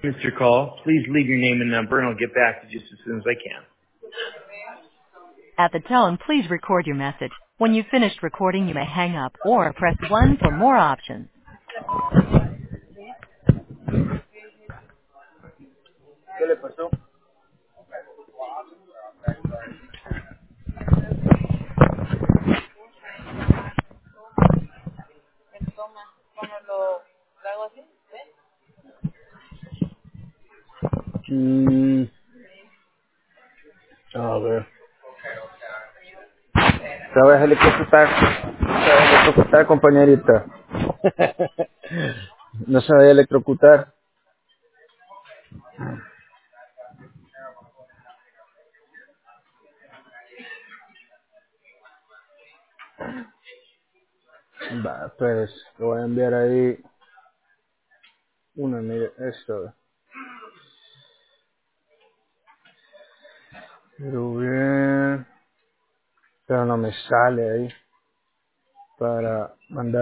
Mr. Call. Please leave your name and number, and I'll get back to you just as soon as I can. At the tone, please record your message. When you've finished recording, you may hang up or press 1 for more options. ¿Qué le pasó? Mm, a ver. Se va a electrocutar. Se va a electrocutar, compañerita. No se va a electrocutar. Va, pues, le voy a enviar ahí una, mire, esto. Pero bien. Pero no me sale ahí para mandar.